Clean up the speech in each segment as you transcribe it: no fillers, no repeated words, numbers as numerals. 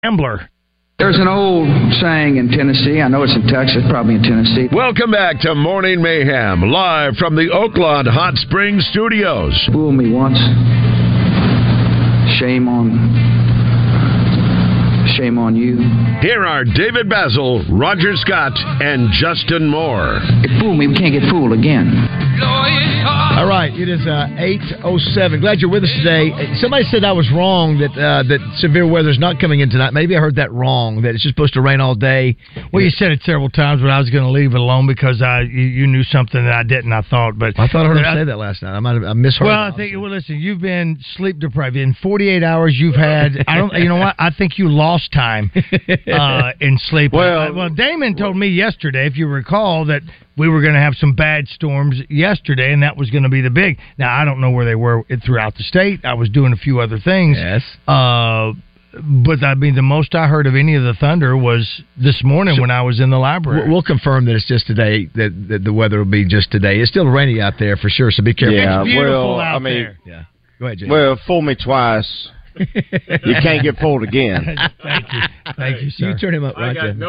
Ambler. There's an old saying in Tennessee. I know it's in Texas, probably in Tennessee. Welcome back to Morning Mayhem, live from the Oakland Hot Springs Studios. Fool me once. Shame on you. Here are David Basil, Roger Scott, and Justin Moore. It fooled me. We can't get fooled again. All right, it is 8:07. Glad you're with us today. Somebody said I was wrong that severe weather's not coming in tonight. Maybe I heard that wrong, that it's just supposed to rain all day. Well, you said it several times, but I was going to leave it alone because you knew something that I didn't, I thought. But I thought I heard him say that last night. I misheard. Well, listen, you've been sleep deprived. In 48 hours, you've had, you know what? I think you lost time in sleep. Well, Damon told me yesterday, if you recall, that we were going to have some bad storms yesterday, and that was going to be the big. Now, I don't know where they were throughout the state. I was doing a few other things. Yes. But, I mean, the most I heard of any of the thunder was this morning when I was in the library. We'll confirm that it's just today, that the weather will be just today. It's still rainy out there for sure, so be careful. Yeah, it's beautiful out there. Yeah. Go ahead, Jay. Well, fool me twice. You can't get fooled again. Thank you, sir. You turn him up, I right? got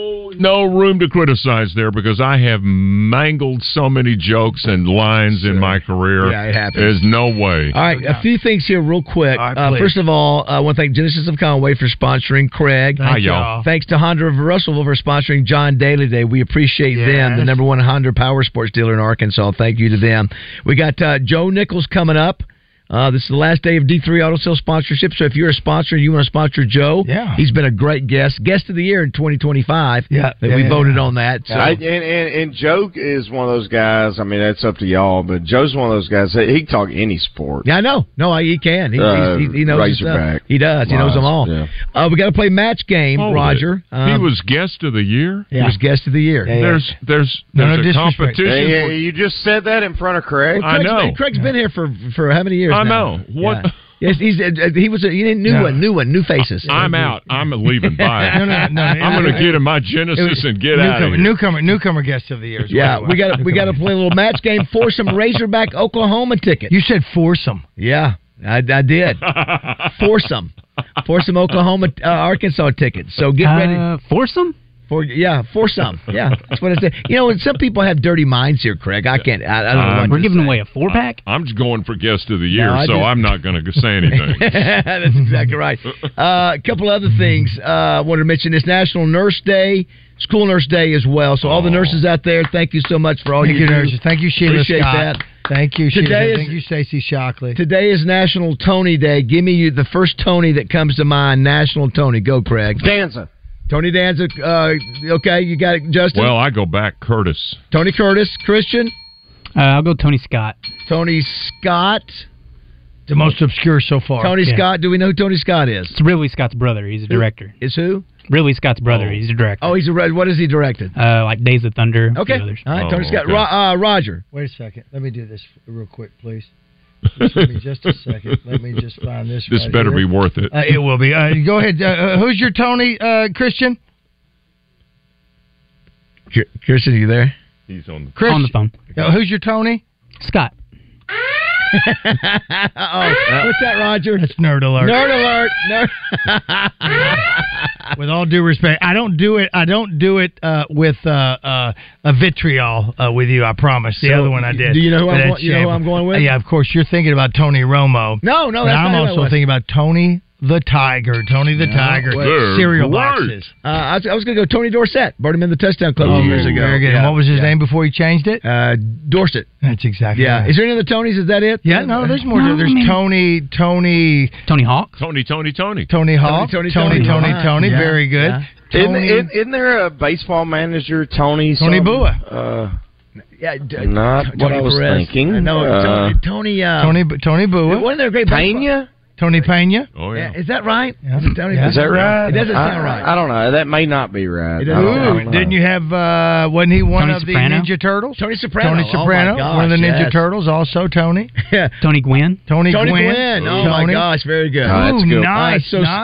no room to criticize there because I have mangled so many jokes and lines in my career. Yeah, it happens. There's no way. All right, a few things here real quick. All right, first of all, I want to thank Genesis of Conway for sponsoring Craig. Hi, y'all. Thanks to Honda of Russellville for sponsoring John Daly today. We appreciate them, the number one Honda power sports dealer in Arkansas. Thank you to them. We got Joe Nichols coming up. This is the last day of D3 Auto Sales sponsorship, so if you're a sponsor and you want to sponsor Joe, he's been a great guest of the year in 2025. We voted on that. So. And Joe is one of those guys, I mean, that's up to y'all, but Joe's one of those guys, he can talk any sport. Yeah, I know. No, he can. He knows Razorback. He does. He knows them all. Yeah. We got to play match game, Roger. He was guest of the year? He was guest of the year. There's a competition. Hey, you just said that in front of Craig? I know. Craig's been here for how many years I now? know. What? Yeah. Yes, he was a new faces. I'm out. I'm leaving. Bye. No. I'm going to get in my Genesis and get out of here. Newcomer guest of the year. Yeah, we got to play a little match game for some Razorback Oklahoma tickets. You said foursome. Yeah, I did. Foursome Oklahoma Arkansas tickets. So get ready. Foursome. Foursome. Yeah, that's what I said. You know, some people have dirty minds here, Craig. I can't. I don't know. We're giving away a 4-pack. I'm just going for guest of the year, I'm not going to say anything. That's exactly right. A couple other things. I wanted to mention this National Nurse Day, School Nurse Day as well. So all the nurses out there, thank you so much for all you do. Nurses. Thank you, Sheila Appreciate Scott. that. Thank you, Sheila. Thank you, Stacey Shockley. Today is National Tony Day. Give me the first Tony that comes to mind. National Tony. Go, Craig. Danza. Tony Danza, okay, you got it, Justin? Well, I go back Curtis. Tony Curtis. Christian? I'll go Tony Scott. Tony Scott. The most obscure so far. Tony Scott. Do we know who Tony Scott is? It's Ridley Scott's brother. He's a director. Is who? Ridley Scott's brother. He's a director. Oh, what has he directed? Like Days of Thunder. Okay. All right, Tony Scott. Okay. Roger. Wait a second. Let me do this real quick, please. Just give me just a second. Let me just find this. This better be worth it. It will be. Go ahead. Who's your Tony, Christian? Christian, are you there? He's on the phone. Who's your Tony? Scott. What's that, Roger? That's Nerd Alert. Nerd Alert. With all due respect, I don't do it with a vitriol with you. I promise. The other one I did. Do you know who I'm going with? Yeah, of course. You're thinking about Tony Romo. No, that's I'm not also thinking about Tony the Tiger. Tony the Tiger. Cereal boxes. I was going to go Tony Dorsett. Brought him in the touchdown club a few years ago. Very good. And what was his name before he changed it? Dorset. That's exactly right. Is there any other Tonys? Is that it? Yeah, no, there's more. There's Tony Hawk. Tony Hawk. Tony. Tony. Very good. Yeah. Isn't there a baseball manager, Tony Bua? Not what I was thinking. No, Tony Bua. Wasn't there a great Pena? Tony Pena? Oh, yeah. Is that right? Yeah. Is that right? It doesn't sound right. I don't know. That may not be right. Didn't you have, wasn't he one Tony of Soprano? the Ninja Turtles? Tony Soprano. Oh my gosh, one of the Ninja Turtles, also Tony. Tony Gwynn. Tony Gwynn. Oh, my gosh. Very good. That's good.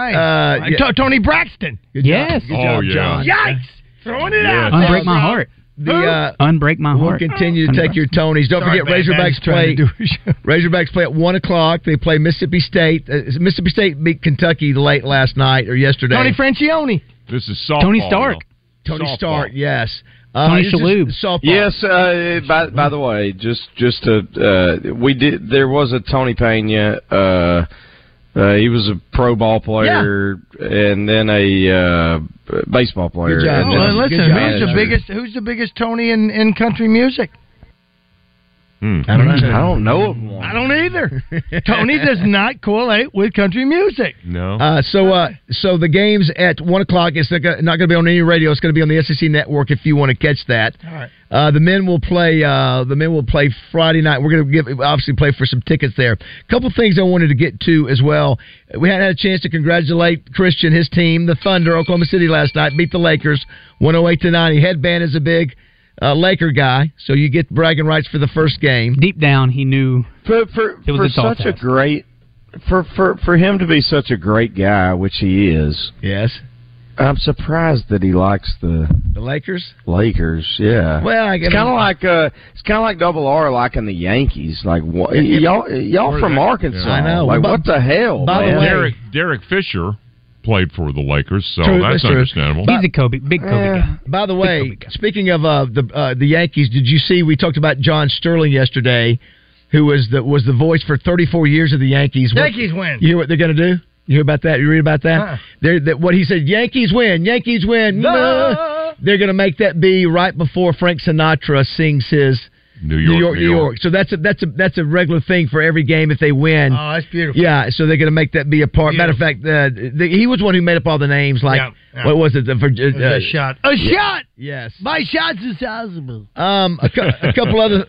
Nice. Tony Braxton. Good yes. Job. Good job, John. Yikes. Throwing it out. Unbreak my heart. Unbreak My Heart. We'll continue to take your Tonys. Don't forget Razorbacks play. Razorbacks play at 1:00. They play Mississippi State. Mississippi State beat Kentucky late last night or yesterday. Tony Francione. This is softball. Tony Stark. Tony Stark, yes. Tony Shalhoub. Yes. By the way, just to we did. There was a Tony Pena. He was a pro ball player and then a baseball player. Good job. Well, listen, Good who's the biggest Tony in country music? I don't know. I don't either. Tony does not correlate with country music. No. So the game's at 1:00. It's not going to be on any radio. It's going to be on the SEC network if you want to catch that. All right. The men will play. Friday night. We're going to obviously play for some tickets there. A couple things I wanted to get to as well. We hadn't had a chance to congratulate Christian, his team, the Thunder, Oklahoma City last night, beat the Lakers 108-90. Headband is a big Laker guy, so you get bragging rights for the first game. Deep down, he knew for it was a tall such task. a great for him to be such a great guy, which he is. Yes, I'm surprised that he likes the Lakers. Lakers, yeah. Well, it's kind of like Double R liking the Yankees. Like what, y'all from Arkansas? I know. Like what the hell? By man? the way, Derek Fisher played for the Lakers, so True, that's true. understandable. He's a big Kobe guy. By the way, speaking of the Yankees, did you see we talked about John Sterling yesterday, who was the voice for 34 years of the Yankees? Yankees win. You hear what they're going to do? You hear about that? You read about that? What he said, Yankees win, Yankees win. No. They're going to make that be right before Frank Sinatra sings his New York. So that's a regular thing for every game if they win. Oh, that's beautiful. Yeah, so they're going to make that be a part. Beautiful. Matter of fact, he was one who made up all the names. Like what was it? A shot. A shot. Yes. My shots is sizable. A couple other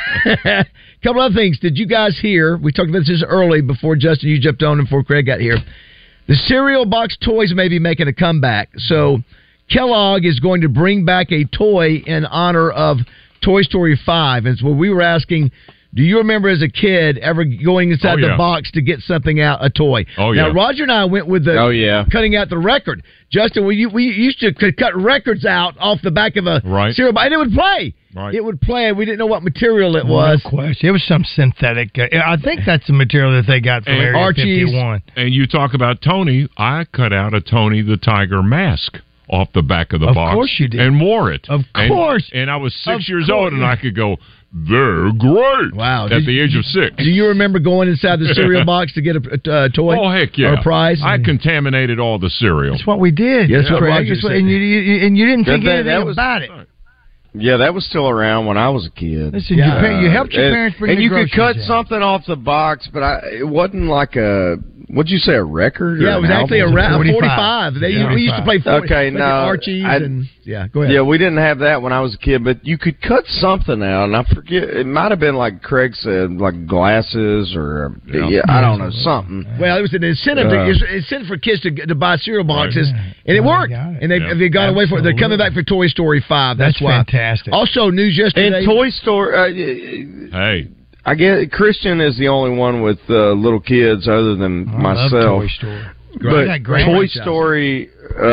things. Did you guys hear? We talked about this early before Justin, you jumped on and before Craig got here. The cereal box toys may be making a comeback. So Kellogg is going to bring back a toy in honor of Toy Story 5. And so we were asking, do you remember as a kid ever going inside the box to get something out, a toy? Oh, yeah. Now, Roger and I went with cutting out the record. Justin, we used to cut records out off the back of a cereal box, and it would play. Right. It would play. We didn't know what material it was. No question. It was some synthetic. I think that's the material that they got from Area Archie's. 51. And you talk about Tony. I cut out a Tony the Tiger mask off the back of the box. Of course you did. And wore it. Of course. And I was 6 years old, and I could go, they're great. Wow. At the age of 6. Do you remember going inside the cereal box to get a toy? Oh, heck yeah. Or a prize? I contaminated all the cereal. That's what we did. Yes, what Craig. Roger said. And you didn't think anything about it. Yeah, that was still around when I was a kid. Listen, you helped your parents bring and the you could cut groceries in. something off the box, but it wasn't like a. What'd you say? A record? Yeah, it was actually a 45. We used to play 40. Okay, like no, Archie's go ahead. Yeah, we didn't have that when I was a kid, but you could cut something out, and I forget. It might have been like Craig said, like glasses or I don't know, something. Well, it was an incentive. Incentive for kids to buy cereal boxes, and it worked. And they got away from it. They're coming back for Toy Story 5. That's why. Fantastic. Also, news yesterday. And Toy Story. Hey. I guess Christian is the only one with little kids other than myself. I love Toy Story. But Toy Story.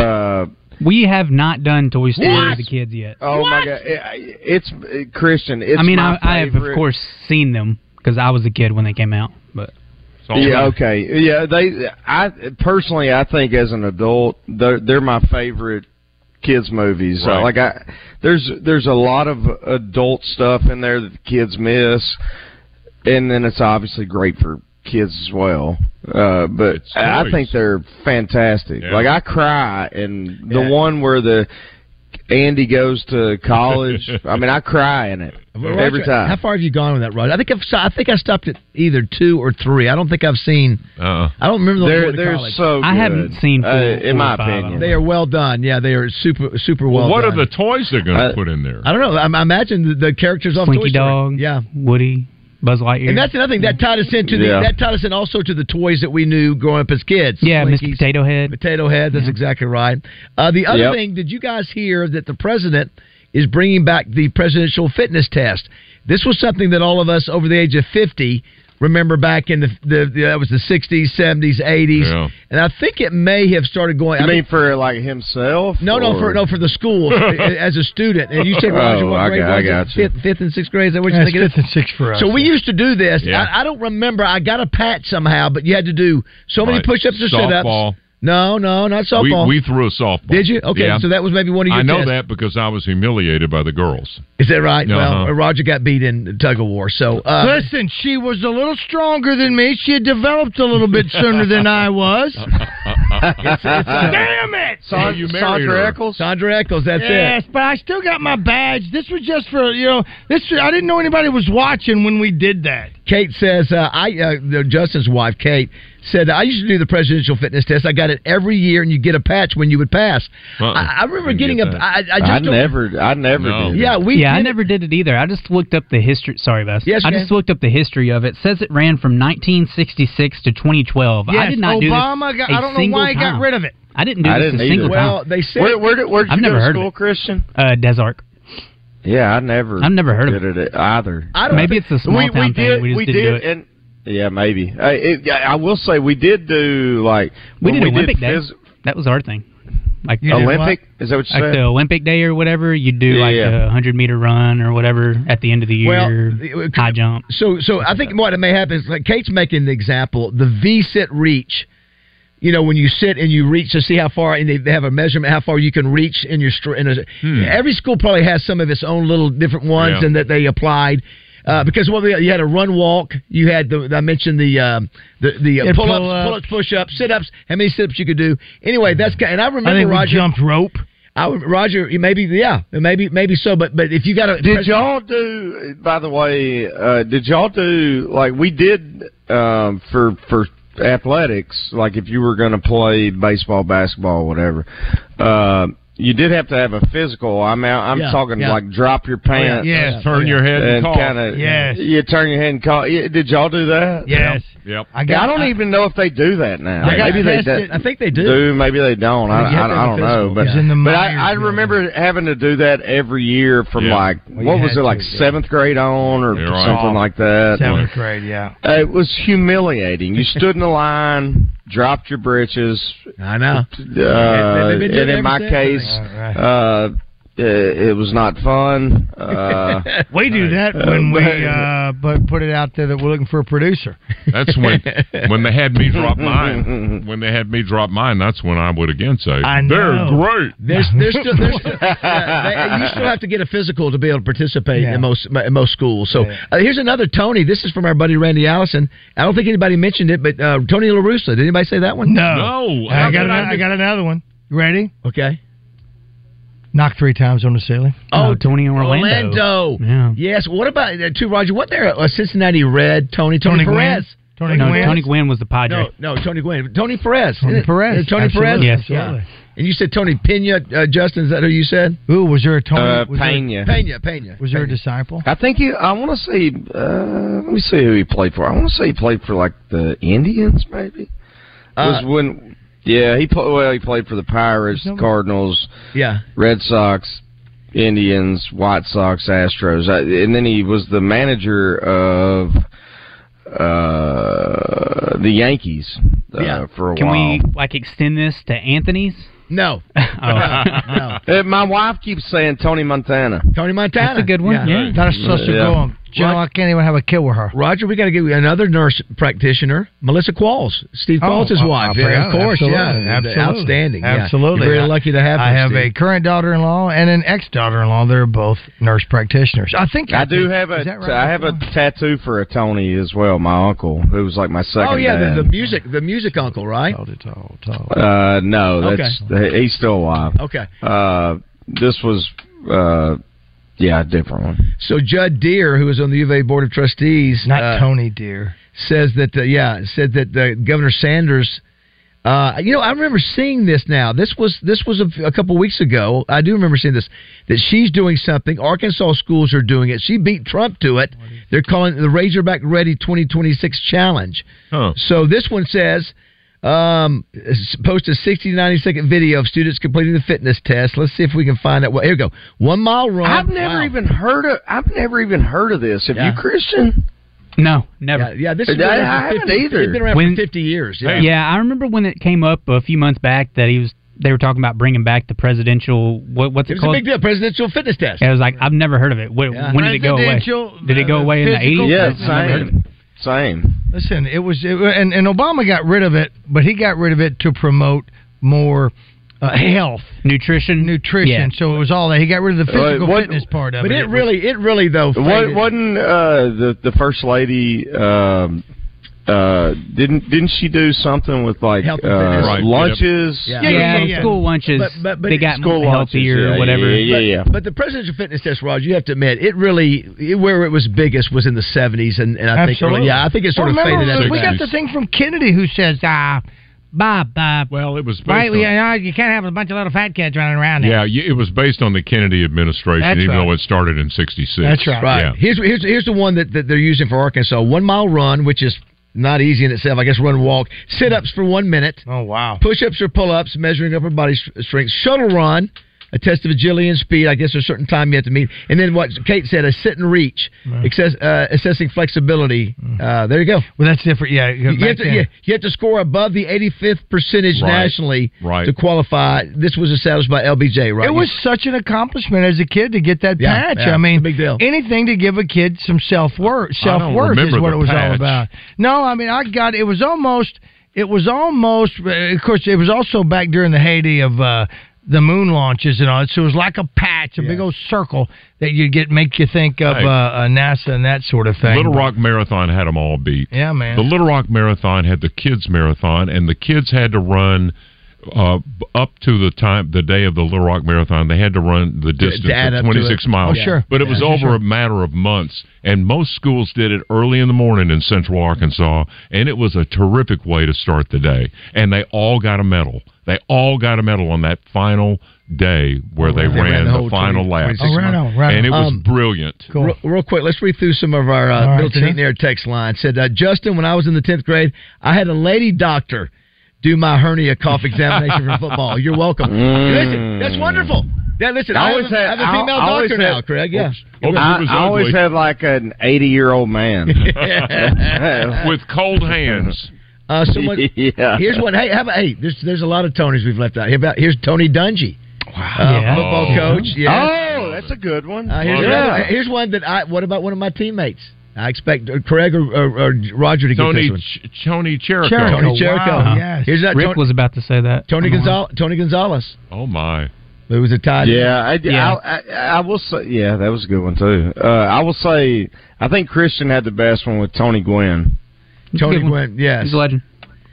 We have not done Toy Story with the kids yet. Oh my God! It's Christian. It's I have of course seen them because I was a kid when they came out. But okay, I personally, I think as an adult, they're my favorite kids movies. Right. There's a lot of adult stuff in there that the kids miss. And then it's obviously great for kids as well. But I think they're fantastic. Yeah. Like, I cry. And the one where Andy goes to college, I mean, I cry in it every time. How far have you gone with that, Roger? I think I stopped at either 2 or 3. I don't think I've seen. I don't remember the They're so good. I haven't seen 4 in my 5 opinion. They are well done. Yeah, they are super well what done. are the toys they're going to put in there? I don't know. I imagine the characters off Slinky Toy Story. Dog, Yeah, Woody, Buzz Lightyear. and that's another thing that tied us into that tied us in also to the toys that we knew growing up as kids. Yeah, Slinkies, Mr. Potato Head. Potato Head. That's exactly right. The other thing, did you guys hear that the president is bringing back the presidential fitness test? This was something that all of us over the age of 50 remember back in the that was the 60s, 70s, 80s, and I think it may have started going. You mean for like himself? No, for the school as a student. And you say, Roger, what grade was I got it? Fifth and sixth grade. Is that what you're thinking? Fifth and sixth for us. So we used to do this. Yeah. I don't remember. I got a patch somehow, but you had to do so many push-ups or sit-ups. Softball. No, not softball. We threw a softball. Did you? Okay, yeah. so that was maybe one of your I know tests. that because I was humiliated by the girls. Is that right? Uh-huh. Well, Roger got beat in tug of war. So listen, she was a little stronger than me. She had developed a little bit sooner than I was. Damn it! Sandra Eccles. Sandra Eccles. That's it. Yes, but I still got my badge. This was just for this. I didn't know anybody was watching when we did that. Kate says, Justin's wife, Kate, said, I used to do the presidential fitness test. I got it every year, and you get a patch when you would pass. I remember getting I never did. Yeah, I never did it either. I just looked up the history. Sorry, Bess. Yes, I just looked up the history of it. It says it ran from 1966 to 2012. Yes, I did not Obama do this. I don't know why he got rid of it. I didn't do this a single time. Well, they said. Where did you I've never go to heard school, of it. Christian? Des Arc. Yeah, I've never heard of it either. Maybe it's a small town thing. We just didn't do it. And yeah, maybe. I will say we did do we did Olympic Day. That was our thing. Like Olympic? Is that what you said? Like the Olympic Day or whatever, you do a 100-meter run or whatever at the end of the year, high jump. So I think what may happen is, like Kate's making the example, the V-sit reach. When you sit and you reach to see how far, and they have a measurement how far you can reach in your. Every school probably has some of its own little different ones, and that they applied. Because you had a run walk, you had I mentioned the pull-ups, push-ups, sit-ups. How many sit-ups you could do? Anyway, and I remember I think Roger we jumped rope. Roger, maybe so. But if you got did y'all do? By the way, did y'all do like we did for athletics? Like if you were going to play baseball, basketball, whatever. You did have to have a physical. I'm talking like drop your pants. Yes. Turn your head and call. Yes. You turn your head and call. Did y'all do that? Yes. Yep. I don't even know if they do that now. Maybe they do. I think they do. Maybe they don't. I don't know. But I remember having to do that every year from what was it, like 7th grade on or something like that. 7th grade, yeah. It was humiliating. You stood in the line, dropped your britches. I know. And in my case, it was not fun. We do that when we put it out there that we're looking for a producer. That's when they had me drop mine. When they had me drop mine, that's when I would again say, they're great. There's still, you still have to get a physical to be able to participate in most schools. So here's another Tony. This is from our buddy Randy Allison. I don't think anybody mentioned it, but Tony La Russa. Did anybody say that one? No. I got another one. You ready? Okay. Knock 3 times on the ceiling. Oh, Tony Orlando. Yeah. Yes. What about Roger? What there? A Cincinnati Red. Tony Perez. Tony Gwynn was the Padre. No, Tony Gwynn. Tony Perez. Tony Perez. Tony Perez. Yes. Yeah. And you said Tony Pena, Justin. Is that who you said? Ooh, was there a Tony? Pena. Was there a disciple? I think I want to say. Let me see who he played for. I want to say he played for like the Indians, maybe. He played for the Pirates, the Cardinals, Red Sox, Indians, White Sox, Astros, and then he was the manager of the Yankees for a while. Can we extend this to Anthony's? No. No. My wife keeps saying Tony Montana. Tony Montana. That's a good one. Yeah. That's supposed to go on. Joe, I can't even have a kid with her. Roger, we got to give you another nurse practitioner, Melissa Qualls, Steve Qualls' wife. Of course, absolutely. Outstanding. Absolutely. You're very lucky to have her. I have a current daughter-in-law and an ex-daughter-in-law. They're both nurse practitioners. I have a tattoo for a Tony as well. My uncle, who was like my second. dad. the music uncle, right? Tall. No, he's still alive. Okay. This was. A different one. So Judd Deere, who is on the U of A Board of Trustees, not Tony Deere, said that Governor Sanders. I remember seeing this. Now this was a couple weeks ago. I do remember seeing this. That she's doing something. Arkansas schools are doing it. She beat Trump to it. They're calling it the Razorback Ready 2026 Challenge. Huh. So this one says. Post a 60 to 90-second video of students completing the fitness test. Let's see if we can find out. Here we go. 1 mile run. I've never even heard of this. Have you, Christian? No, never. Yeah, this is I haven't either. It's been around for 50 years. Yeah. Yeah, I remember when it came up a few months back that they were talking about bringing back the presidential. What's it called? It was a big deal. Presidential fitness test. I was like, I've never heard of it. When did it go away? Did it go away in the 80s? Yeah, same. Listen, and Obama got rid of it, but he got rid of it to promote more health, nutrition. Yeah. So it was all that. He got rid of the physical fitness part of it. But it really though. Wasn't the first lady? Didn't she do something with like lunches? Yeah, school lunches. But they got school healthier or whatever. Yeah. But the presidential fitness test, Raj, you have to admit, where it was biggest was in the 70s, and I think I think it sort of faded out. We got the thing from Kennedy who says, Bob. Well, it was based on, you can't have a bunch of little fat kids running around there. Yeah, it was based on the Kennedy administration, though it started in '66. That's right. Yeah. Here's the one that they're using for Arkansas: 1 mile run, which is not easy in itself. I guess run and walk. Sit-ups for 1 minute. Oh, wow. Push-ups or pull-ups, measuring upper body strength. Shuttle run, a test of agility and speed. I guess there's a certain time you have to meet. And then what Kate said, a sit and reach, assessing flexibility. There you go. Well, that's different. Yeah, you have to score above the 85th percentage nationally to qualify. This was established by LBJ, right? It was such an accomplishment as a kid to get that patch. Yeah, I mean, it's a big deal. Anything to give a kid some self-worth is what it was all about. No, I mean, it was almost, of course, it was also back during the heyday of the moon launches and all. So it was like a patch, a big old circle that make you think of NASA and that sort of thing. Little Rock Marathon had them all beat. Yeah, man. The Little Rock Marathon had the kids marathon, and the kids had to run up to the day of the Little Rock Marathon. They had to run the distance of 26 miles. Oh, sure. But it was over a matter of months, and most schools did it early in the morning in Central Arkansas, and it was a terrific way to start the day. And they all got a medal. They all got a medal on that final day where they ran the final lap. Right. And it was brilliant. Cool. Real quick, let's read through some of our Middleton Eaton Air text line. Said, Justin, when I was in the 10th grade, I had a lady doctor do my hernia cough examination for football. You're welcome. Listen, that's wonderful. Yeah, listen, I have a female doctor now, Craig. Yeah. I always had like an 80-year-old man. With cold hands. Here's one. Hey, there's a lot of Tonys we've left out. Here's Tony Dungy. Wow. Football coach. Yeah. Oh, that's a good one. Here's one that what about one of my teammates? I expect Craig or Roger to get this one. Tony Cherico. Tony Cherico. Wow. Yes. Here's that. Rick was about to say that. Tony Gonzalez. Oh, my. It was a tie. I will say, that was a good one, too. I will say, I think Christian had the best one with Tony Gwynn. Tony Gwynn, yes. He's a legend.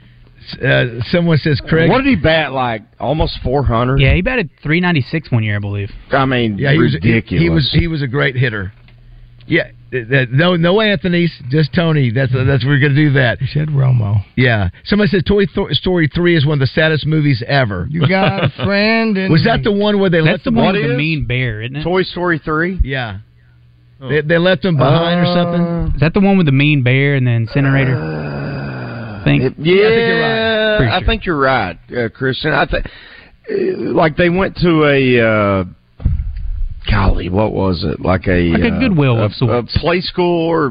Someone says, Craig. What did he bat, like almost 400? Yeah, he batted 396 one year, I believe. I mean, ridiculous. He was a great hitter. Yeah. No Anthony's, just Tony. That's we're going to do that. He said Romo. Yeah. Somebody said Toy Story 3 is one of the saddest movies ever. You got a friend. Was that the one where they let the one with the mean bear, isn't it? Toy Story 3? Yeah. Oh. They left them behind or something. Is that the one with the mean bear and the incinerator? I think you're right. I think you're right, Christian. I think like they went to a. Golly, what was it? Like a Goodwill of sorts. A play school or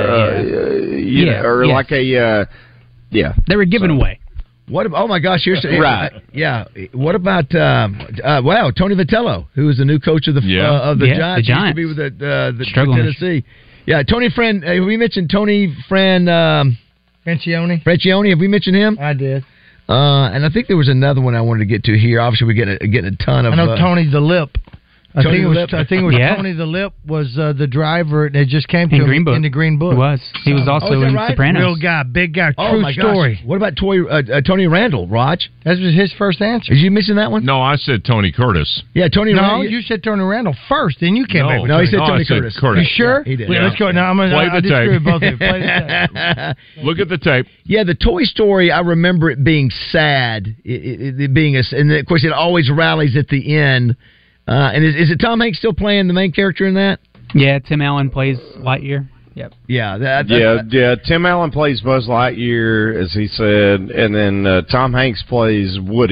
like a They were given away. What? Oh my gosh! Here's right. Yeah. What about Tony Vitello, who is the new coach of the Giants? The Giants. He used to be with the Tennessee. Yeah, Tony we mentioned Tony Francione. Have we mentioned him? I did. And I think there was another one I wanted to get to here. Obviously, we're getting a ton of. I know Tony the Lip. I think it was Tony the Lip was the driver that just came to him in the Green Book. He was also in Sopranos. Real guy, big guy, true story. What about Tony Randall, Raj? That was his first answer. Did you mention that one? No, I said Tony Curtis. Yeah, Tony Randall. No, you said Tony Randall first, then you came back with he said Tony Curtis. You sure? Yeah, he did. Let's go. Now I disagree with both of you. Play the tape. Look at the tape. Yeah, the Toy Story, I remember it being sad. It being and of course it always rallies at the end. And is it Tom Hanks still playing the main character in that? Yeah, Tim Allen plays Lightyear. Yep. Yeah. Tim Allen plays Buzz Lightyear, as he said, and then Tom Hanks plays Woody.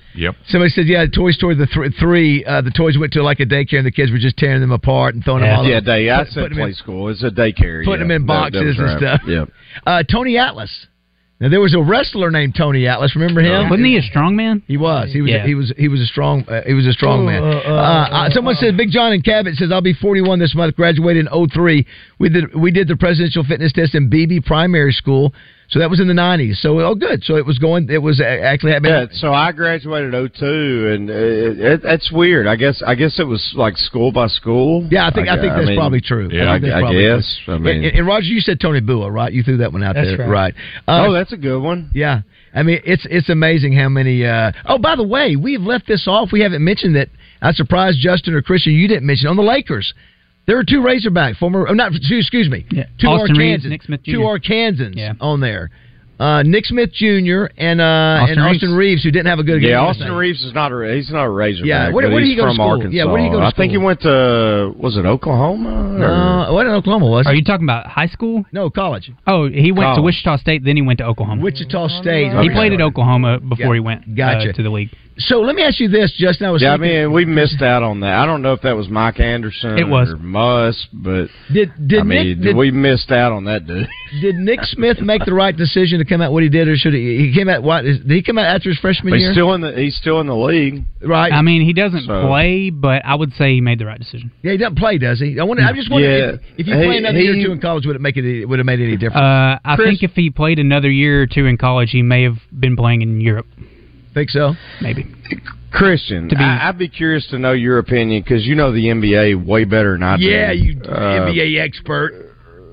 Yep. Somebody said, yeah, Toy Story the toys went to like a daycare and the kids were just tearing them apart and throwing them all over. I said play school. It's a daycare. Putting them in boxes and stuff. Yeah. Tony Atlas. Now there was a wrestler named Tony Atlas. Remember him? Wasn't he a strong man? He was. He was a strong man. Someone said Big John in Cabot says I'll be 41 this month. Graduated in 2003. We did the presidential fitness test in BB Primary School. So that was in the 90s. So, good. So it was actually happening. Yeah, so I graduated 2002, and it's weird. I guess it was like school by school. Yeah, I think that's probably true. Yeah, I guess. True. And Roger, you said Tony Bua, right? You threw that one out there. That's right. That's a good one. Yeah. I mean, it's amazing how many... by the way, we've left this off. We haven't mentioned that. I'm surprised Justin or Christian, you didn't mention on the Lakers. There were two Razorbacks, two Austin Reeves, Nick Smith Jr. Two Arkansans on there. Nick Smith Jr. and Austin Reeves, who didn't have a good game. Yeah, Austin Reeves is not a Razorback. Yeah, where did he go to school? Arkansas. Yeah, where did he go to school? I think he went to, was it Oklahoma? What in Oklahoma was it? Are you talking about high school? No, college. Oh, he went to Wichita State, then he went to Oklahoma. Wichita State. He played at Oklahoma before he went to the league. So let me ask you this, Justin. We missed out on that. I don't know if that was Mike Anderson or Muss, but we missed out on that dude. Did Nick Smith make the right decision to come out what he did, or should he came out? Did he come out after his freshman year? He's still in the league, right? I mean, he doesn't play, but I would say he made the right decision. Yeah, he doesn't play, does he? I'm just wondering if you play another year or two in college, would it have made any difference? I think if he played another year or two in college, he may have been playing in Europe. Think so? Maybe. Christian, I'd be curious to know your opinion because you know the NBA way better than I do. Yeah, you NBA expert.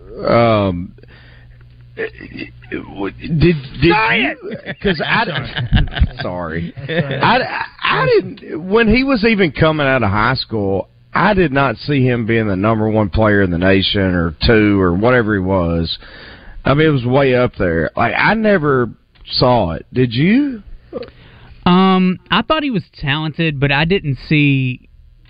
Did you? Because sorry, I didn't. When he was even coming out of high school, I did not see him being the number one player in the nation or two or whatever he was. I mean, it was way up there. Like I never saw it. Did you? I thought he was talented, but I didn't see.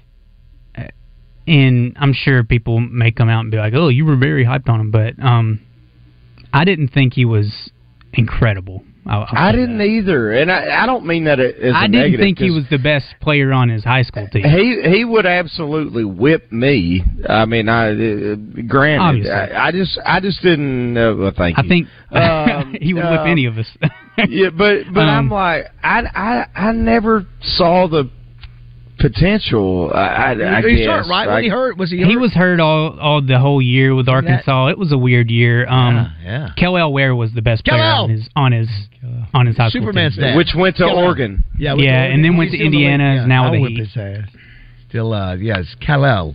And I'm sure people may come out and be like, "Oh, you were very hyped on him," but I didn't think he was incredible. I didn't either, and I don't mean that as a negative. I didn't think he was the best player on his high school team. He would absolutely whip me. I mean, granted, I just didn't. I think he would whip any of us. Yeah, but I'm like, I never saw the potential. I guess, hurt, right? When he hurt, was he hurt? He was hurt all the whole year with Arkansas. It was a weird year. Kel Ware was the best player on his high school Superman team. Stat. Which went to Oregon. Yeah, and then went to Indiana. Is now with the Heat. His ass. Still, yes, Khalil.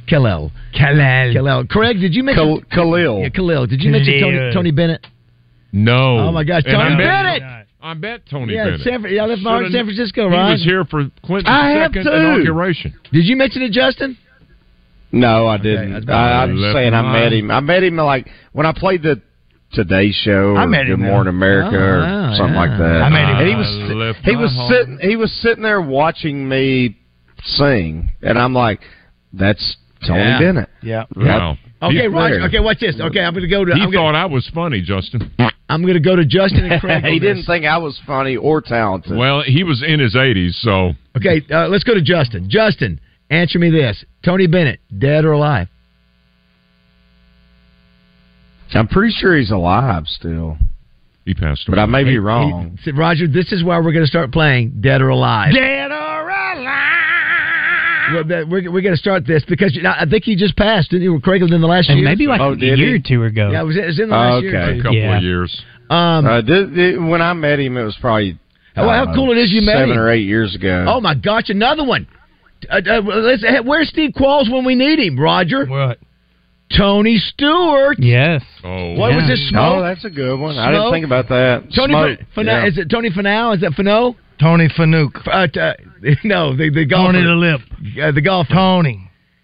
Craig, did you mention Khalil? Yeah, Khalil. Did you mention Tony Bennett? No. Oh my gosh, Tony Bennett! I bet Tony Bennett. I left San Francisco, right? He was here for Clinton's second inauguration. Did you mention it, Justin? No, I didn't. I'm just saying I met him. I met him like when I played the Today Show or Good Morning America or something like that. I met him. And he was sitting there watching me sing, and I'm like, "That's Tony Bennett." Yeah. Wow. Okay, Roger. Okay, watch this. Okay, I'm going to go to. He thought I was funny, Justin. I'm going to go to Justin and Craig. He didn't think I was funny or talented. Well, he was in his 80s, so. Okay, let's go to Justin. Justin, answer me this: Tony Bennett, dead or alive? I'm pretty sure he's alive still. He passed away. But I may be wrong. Roger, this is why we're going to start playing Dead or Alive. Dead or Alive. We're going to start this because I think he just passed, didn't he? Craig, in the last year. Maybe like a year or two ago. Yeah, it was in the last year. A couple of years. When I met him, it was probably how cool it is you met him. 7 or 8 years ago. Oh, my gosh, another one. Where's Steve Qualls when we need him, Roger? What? Tony Stewart. Yes. Oh, what was this? Smoke? Oh, that's a good one. I didn't think about that. Tony Is it Tony Finau? Is that Finau? Tony Fanuc. No, the golfer. Tony the Lip. The golfer. Tony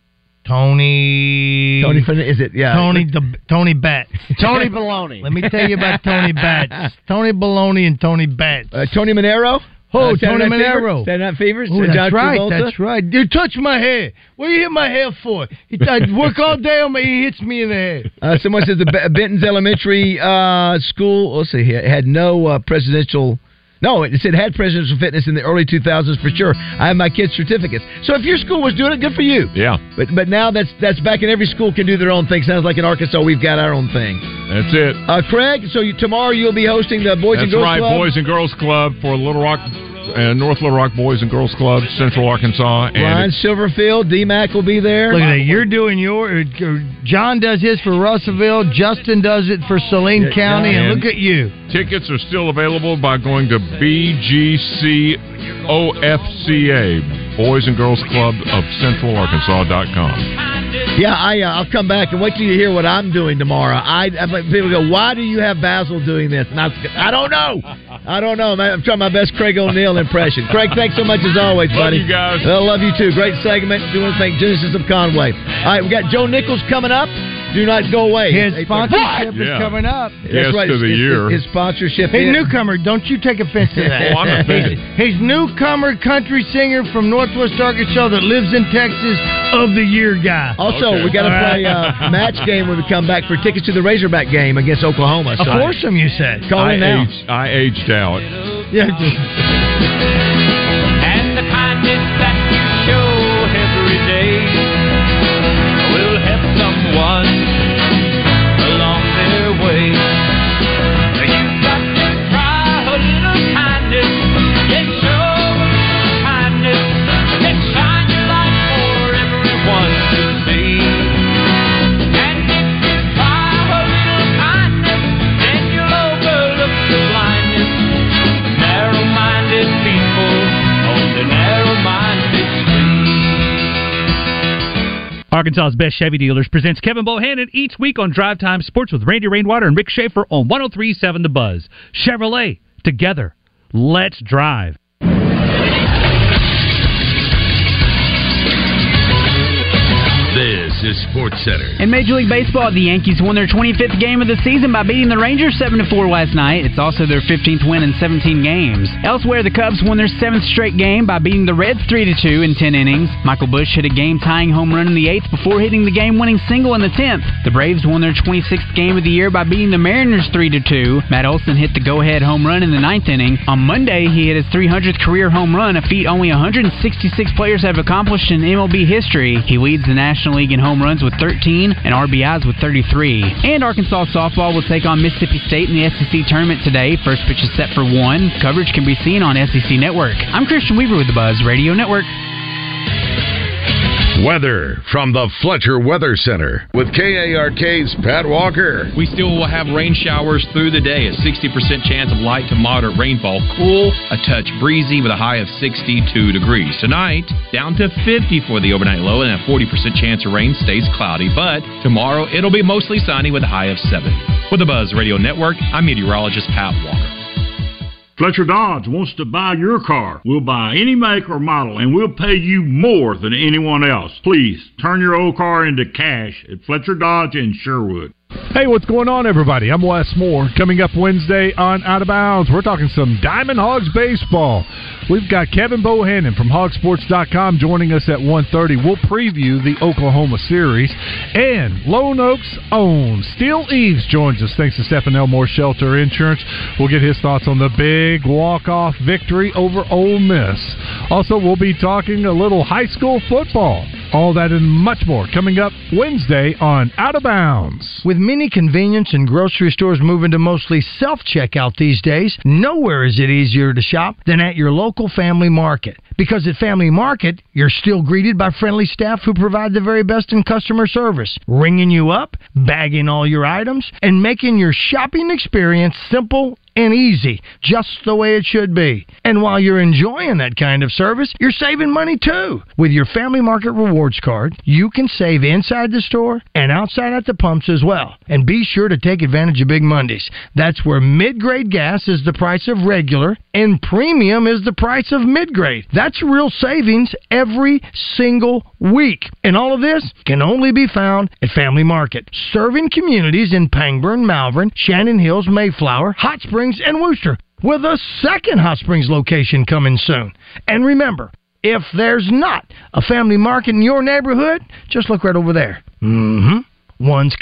is it? Yeah. Tony Batts. Tony Baloney. Let me tell you about Tony Batts. Tony Baloney and Tony Batts. Tony Monero. Tony Monero. Saturday Night Fever. That's right. That's right. You touch my hair. What do you hit my hair for? I work all day on me. He hits me in the head. Someone says the Benton's Elementary School. Let's see here. Had no presidential No, it said had Presidential Fitness in the early 2000s for sure. I have my kids' certificates. So if your school was doing it, good for you. Yeah. But now that's back, and every school can do their own thing. Sounds like in Arkansas we've got our own thing. That's it. Craig, so tomorrow you'll be hosting the Boys and Girls Club? That's right, Boys and Girls Club for Little Rock and North Little Rock Boys and Girls Club, Central Arkansas. Ryan Silverfield, D-Mac will be there. Look at that. You're doing John does his for Russellville. Justin does it for Saline County. And look at you. Tickets are still available by going to BGCOFCA, Boys and Girls Club of Central Arkansas.com. Yeah, I'll come back and wait till you hear what I'm doing tomorrow. People go, why do you have Basil doing this? And I don't know. I'm trying my best Craig O'Neill impression. Craig, thanks so much as always, buddy. Love you guys. I love you too. Great segment. Do want to thank Genesis of Conway. All right, we got Joe Nichols coming up. Do not go away. His sponsorship is coming up. Yes, right. To the year. His sponsorship. Hey, newcomer, don't you take offense to that. I'm offended. He's newcomer country singer from Northwest Arkansas that lives in Texas, of the year guy. Also, we got to play a match game when we come back for tickets to the Razorback game against Oklahoma. So Foursome, you said. Call in now. I aged out. Yeah. And the kindness that you show every day will help someone along their way. You've got to try a little kindness. Yes, show a little kindness. Yes, shine your light for everyone to see. And if you try a little kindness, then you'll overlook the blindness. Narrow-minded people on the narrow-minded street. Arkansas's Best Chevy Dealers presents Kevin Bohannon each week on Drive Time Sports with Randy Rainwater and Rick Schaefer on 103.7 The Buzz. Chevrolet, together, let's drive. This is SportsCenter. In Major League Baseball, the Yankees won their 25th game of the season by beating the Rangers 7-4 last night. It's also their 15th win in 17 games. Elsewhere, the Cubs won their 7th straight game by beating the Reds 3-2 in 10 innings. Michael Busch hit a game-tying home run in the 8th before hitting the game-winning single in the 10th. The Braves won their 26th game of the year by beating the Mariners 3-2. Matt Olson hit the go-ahead home run in the 9th inning. On Monday, he hit his 300th career home run, a feat only 166 players have accomplished in MLB history. He leads the National League in home runs with 13 and RBIs with 33. And Arkansas softball will take on Mississippi State in the SEC tournament today. First pitch is set for 1. Coverage can be seen on SEC Network. I'm Christian Weaver with the Buzz Radio Network. Weather from the Fletcher Weather Center with KARK's Pat Walker. We still will have rain showers through the day, a 60% chance of light to moderate rainfall. Cool, a touch breezy with a high of 62 degrees. Tonight, down to 50 for the overnight low and a 40% chance of rain, stays cloudy. But tomorrow, it'll be mostly sunny with a high of 70. With the Buzz Radio Network, I'm meteorologist Pat Walker. Fletcher Dodge wants to buy your car. We'll buy any make or model, and we'll pay you more than anyone else. Please, turn your old car into cash at Fletcher Dodge in Sherwood. Hey, what's going on, everybody? I'm Wes Moore. Coming up Wednesday on Out of Bounds, we're talking some Diamond Hogs baseball. We've got Kevin Bohannon from Hogsports.com joining us at 1:30. We'll preview the Oklahoma series. And Lone Oak's own Steel Eaves joins us, thanks to Stephen Elmore Shelter Insurance. We'll get his thoughts on the big walk-off victory over Ole Miss. Also, we'll be talking a little high school football. All that and much more coming up Wednesday on Out of Bounds. With many convenience and grocery stores moving to mostly self-checkout these days, nowhere is it easier to shop than at your local Family Market. Because at Family Market, you're still greeted by friendly staff who provide the very best in customer service, ringing you up, bagging all your items, and making your shopping experience simple and easy, just the way it should be. And while you're enjoying that kind of service, you're saving money too. With your Family Market Rewards card, you can save inside the store and outside at the pumps as well. And be sure to take advantage of Big Mondays. That's where mid-grade gas is the price of regular and premium is the price of mid-grade. That's real savings every single week. And all of this can only be found at Family Market, serving communities in Pangburn, Malvern, Shannon Hills, Mayflower, Hot Springs, and Worcester, with a second Hot Springs location coming soon. And remember, if there's not a Family Market in your neighborhood, just look right over there. One's coming.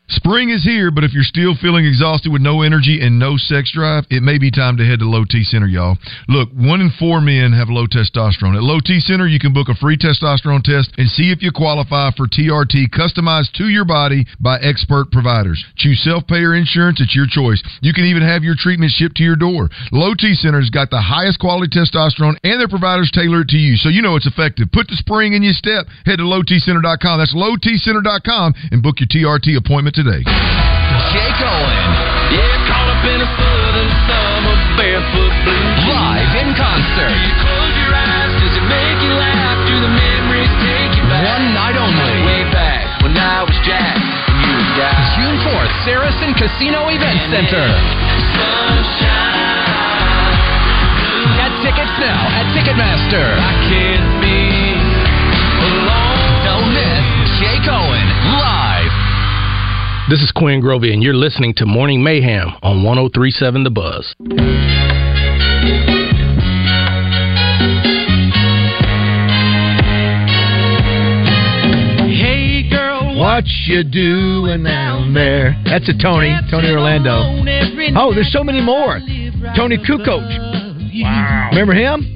Spring is here, but if you're still feeling exhausted with no energy and no sex drive, it may be time to head to Low T Center, y'all. Look, 1 in 4 men have low testosterone. At Low T Center, you can book a free testosterone test and see if you qualify for TRT customized to your body by expert providers. Choose self-pay or insurance. It's your choice. You can even have your treatment shipped to your door. Low T Center's got the highest quality testosterone, and their providers tailor it to you, so you know it's effective. Put the spring in your step. Head to lowtcenter.com. That's lowtcenter.com and book your TRT appointment today. Jake Owen. Yeah, caught up in a southern summer barefoot blues. Live in concert. You close your eyes, does it make you laugh? Do the memories take you back? One night only. Way back when I was Jack and you were Guy. June 4th, Saracen Casino Event Center. Sunshine. Get tickets now at Ticketmaster. I can't be alone. Don't miss Jake Owen live. This is Quinn Grovey, and you're listening to Morning Mayhem on 103.7 The Buzz. Hey, girl, what you doing down there? That's a Tony Orlando. Oh, there's so many more. Tony Kukoc. Wow. Remember him?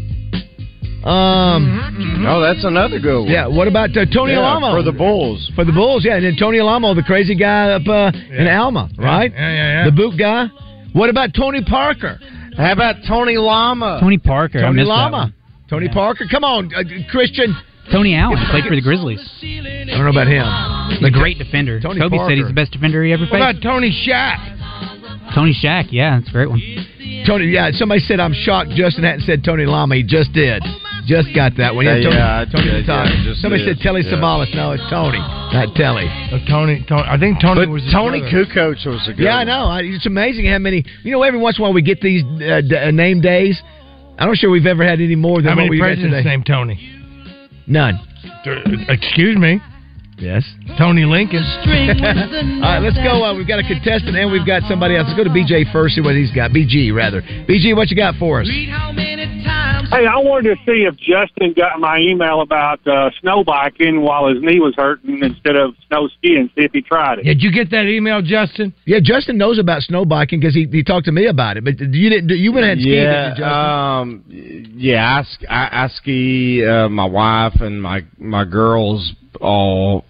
No, that's another good one. Yeah, what about Tony Alamo? For the Bulls. For the Bulls, yeah. And then Tony Alamo, the crazy guy up in Alma, right? Yeah. The boot guy. What about Tony Parker? How about Tony Lama? Tony Parker. Tony Lama. Tony Parker. Come on, Christian. Tony Allen played for the Grizzlies. I don't know about him. The great defender. Tony Kobe Parker. said he's the best defender he ever faced. What about Tony Shack? Tony Shack, yeah, that's a great one. Tony, yeah, somebody said, I'm shocked Justin hadn't said Tony Lama. He just did. Just got that one. Tony the time. Somebody said Telly Savalas. No, it's Tony, not Telly. Tony. I think Tony was Tony Kukoc was a good one. I know. It's amazing how many. You know, every once in a while we get these name days. I'm not sure we've ever had any more than how what we've had today. How many presidents named Tony? None. Excuse me. Yes. Tony Lincoln. All right, let's go. We've got a contestant and we've got somebody else. Let's go to BJ first, see what he's got. BG, rather. BG, what you got for us? Hey, I wanted to see if Justin got my email about snow biking while his knee was hurting instead of snow skiing. See if he tried it. Did you get that email, Justin? Yeah, Justin knows about snow biking because he talked to me about it. But you didn't. You went ahead and skied, didn't you, Justin? I ski. My wife and my girls all.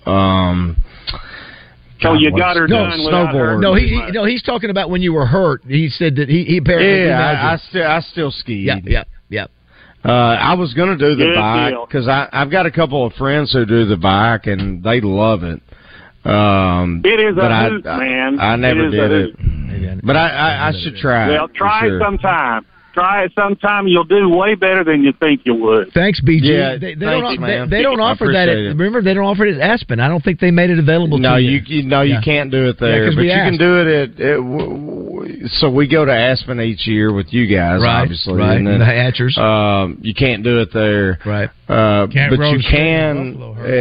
So you got her done without her. No, he's talking about when you were hurt. He said that he apparently. Yeah, I still skied. Yeah. I was going to do the bike because I've got a couple of friends who do the bike and they love it. It is a hoot, man. I never did it, but I should try. Well, try it sometime. Try it sometime. You'll do way better than you think you would. Thanks, BG. Yeah, they don't offer that. Remember, they don't offer it at Aspen. I don't think they made it available. No, to you can't do it there, but you can do it at. So we go to Aspen each year with you guys, obviously, right? And then, the Hatchers. You can't do it there, right? But you can.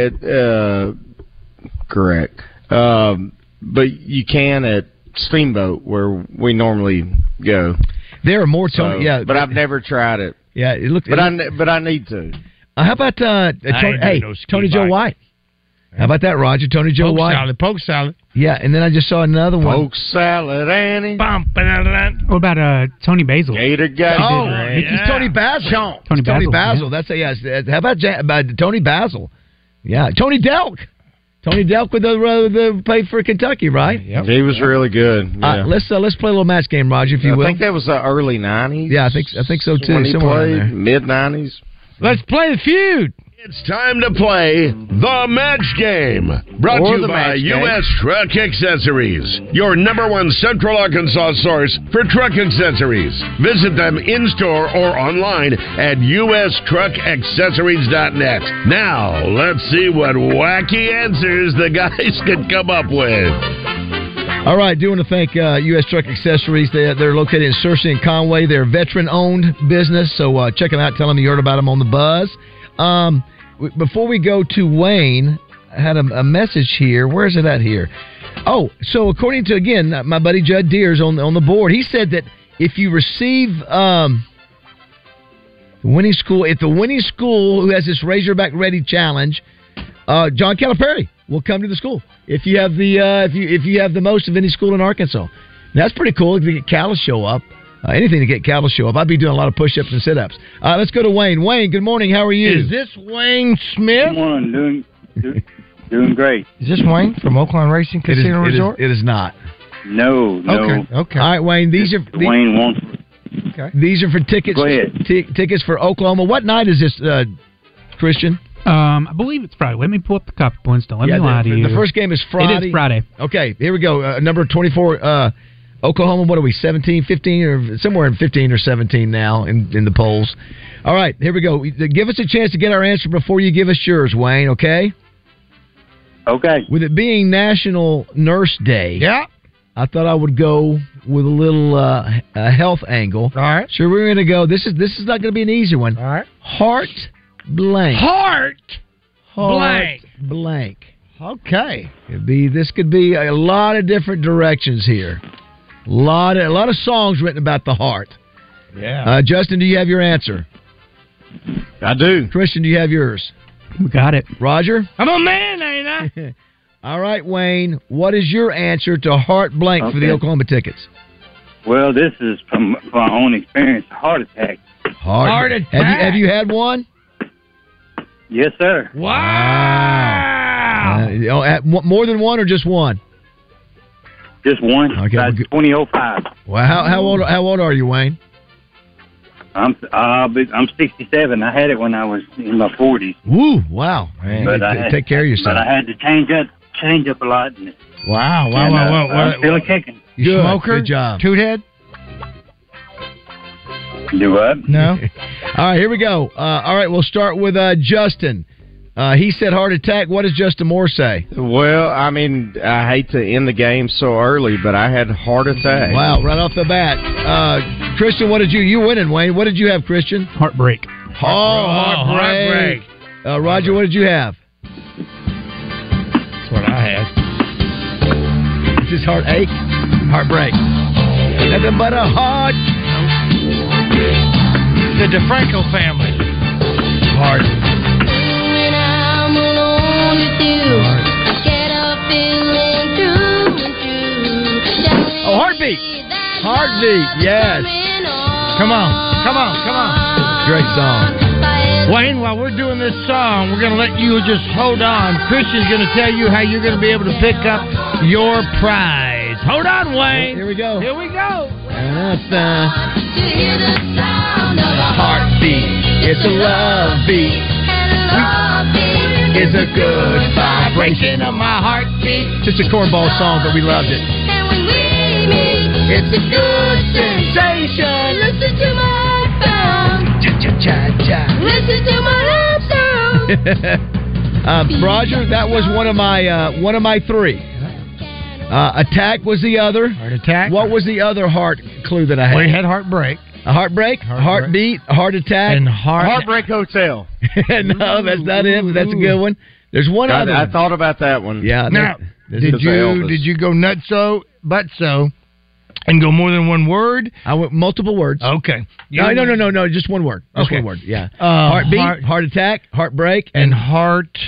Correct. But you can at Steamboat where we normally go. There are more Tony. But I've never tried it. Yeah, it looks. But I need to. How about Tony Joe White? How about that, Roger? Tony Joe White. Poke salad. Yeah, and then I just saw another one. Poke salad, Annie. What about Tony Basil? Gator guy. It's Tony Basil. Tony Basil. That's how about Tony Basil? Yeah, Tony Delk. Tony Delk with the play for Kentucky, right? Yep. He was really good. Yeah. Let's play a little match game, Roger, if you will. I think that was the early 90s. Yeah, I think so too. When he played mid 90s. Let's play the feud. It's time to play the match game. Brought to you by U.S. Truck Accessories, your #1 Central Arkansas source for truck accessories. Visit them in-store or online at ustruckaccessories.net. Now, let's see what wacky answers the guys can come up with. All right, do want to thank U.S. Truck Accessories. They're located in Searcy and Conway. They're a veteran-owned business, so check them out. Tell them you heard about them on the Buzz. Before we go to Wayne, I had a message here. Where is it at here? Oh, so according to, again, my buddy Judd Deers on the board, he said that if you receive the winning school who has this Razorback Ready challenge, John Calipari will come to the school if you have the if you have the most of any school in Arkansas. Now, that's pretty cool. If you get Cal to show up, anything to get Cal to show up. I'd be doing a lot of push-ups and sit-ups. Let's go to Wayne. Wayne, good morning. How are you? Is this Wayne Smith? Good morning. Doing great. Is this Wayne from Oaklawn Racing Casino Resort? It is not. No. Okay. All right, Wayne. These are Wayne wants. Okay. These are for tickets. Go ahead. Tickets for Oklahoma. What night is this, Christian? I believe it's Friday. Let me pull up the copy points. Don't let me lie to you. The first game is Friday. It is Friday. Okay, here we go. Number 24, Oklahoma. What are we? 17, 15, or somewhere in 15 or 17 now in the polls. All right, here we go. Give us a chance to get our answer before you give us yours, Wayne. Okay. Okay. With it being National Nurse Day, yeah, I thought I would go with a little health angle. All right. So we're going to go. This is not going to be an easy one. All right. Heart blank. Heart blank. Okay. This could be a lot of different directions here. A lot of songs written about the heart. Yeah. Justin, do you have your answer? I do. Christian, do you have yours? We got it. Roger? I'm a man, ain't I? All right, Wayne. What is your answer to heart blank for the Oklahoma tickets? Well, this is from my own experience. Heart attack. Heart attack. Have you had one? Yes, sir. Wow. More than one or just one? Just one. Okay. That's 2005. Well, how old are you, Wayne? I'm 67. I had it when I was in my 40s. Woo! Wow. Man, but take care of yourself. But I had to change up a lot. Wow. I'm still kicking. You smoker? Good job. Toot head? Do what? No. All right, here we go. All right, we'll start with Justin. He said heart attack. What does Justin Moore say? Well, I mean, I hate to end the game so early, but I had heart attack. Wow, right off the bat. Christian, what did you winning, Wayne? What did you have, Christian? Heartbreak. Heartbreak. Roger, what did you have? That's what I had. Is this heartache? Heartbreak. Nothing but a heart. The DeFranco family. Heart. Oh, heartbeat. Heartbeat, yes. Come on. Great song. Wayne, while we're doing this song, we're going to let you just hold on. Christian's going to tell you how you're going to be able to pick up your prize. Hold on, Wayne. Here we go. Heartbeat. It's a love beat. It's a good vibration of my heartbeat. Just a cornball song, but we loved it. And when we meet, it's a good sensation. Listen to my sound. Cha-cha-cha-cha. Listen to my love sound. Roger, that was one of my three. Attack was the other. Heart attack. What was the other heart clue that I had? We had heartbreak. A heartbreak, heartbeat, heart attack, and Heartbreak Hotel. No, that's not it. But that's a good one. There's one other. I thought about that one. Yeah. Now, did you go nutso, butso, and go more than one word? I went multiple words. Okay. No. Just one word. Just one word. Yeah. Heartbeat, heart attack, heartbreak, and heart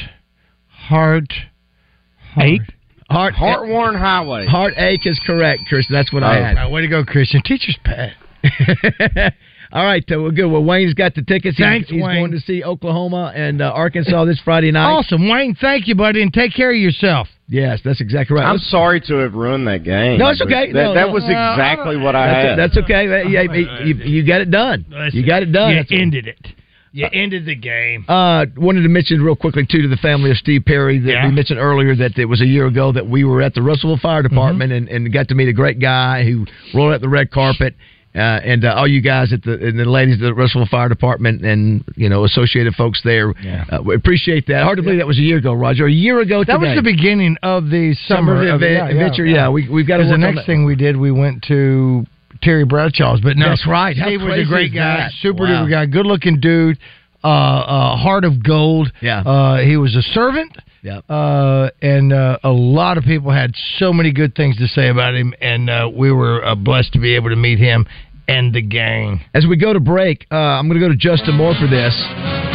ache. Heart-worn highway. Heartache is correct, Christian. That's what I had. Way to go, Christian. Teacher's pet. All right, we're good. Well, Wayne's got the tickets. Thanks, He's Wayne. going to see Oklahoma and Arkansas this Friday night. Awesome, Wayne. Thank you, buddy, and take care of yourself. Yes, that's exactly right. I'm sorry to have ruined that game. No, it's okay. That was exactly what I had. That's okay. You got it done. You got it done. You ended it. You ended the game. Wanted to mention real quickly, too, to the family of Steve Perry that we mentioned earlier that it was a year ago that we were at the Russellville Fire Department and got to meet a great guy who rolled out the red carpet. And all you guys and the ladies at the Russellville Fire Department and associated folks there, we appreciate that. Hard to believe that was a year ago, Roger. A year ago today. That was the beginning of the summer adventure. Yeah, we've got to work the next thing we did. We went to Terry Bradshaw's, but no, that's right. Steve was a great guy, super duper guy, good looking dude, heart of gold. Yeah, he was a servant. Yeah, and a lot of people had so many good things to say about him, and we were blessed to be able to meet him and the gang. As we go to break, I'm going to go to Justin Moore for this.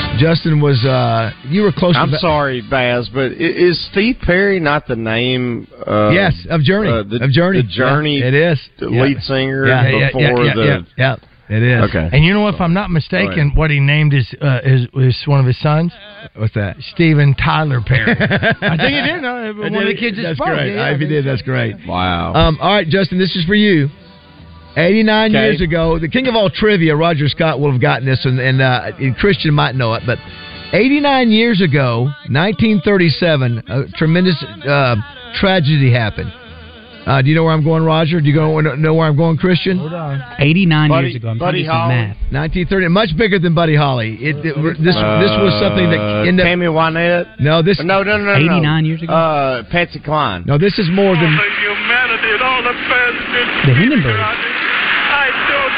Justin was you were close. I'm sorry, Baz, but is Steve Perry not the name? Yes, of Journey. Of Journey. The Journey. Yeah, it is The lead singer before Yeah, it is. Okay. And you know, if I'm not mistaken, what he named his one of his sons. What's that? Steven Tyler Perry. I think he did. One of the kids that's spoke. great. If he did, that's great. Wow. All right, Justin, this is for you. 89 years ago, the king of all trivia, Roger Scott, will have gotten this, and Christian might know it, but 89 years ago, 1937, a tremendous tragedy happened. Do you know where I'm going, Roger? Do you know where I'm going, Christian? Hold on. 89 years ago. I'm trying to do some math. 1930, much bigger than Buddy Holly. This was something that ended up... Tammy Wynette? No, this... No. 89 years ago? Patsy Cline. No, this is more than... Humanity and all the best. The Hindenburg. I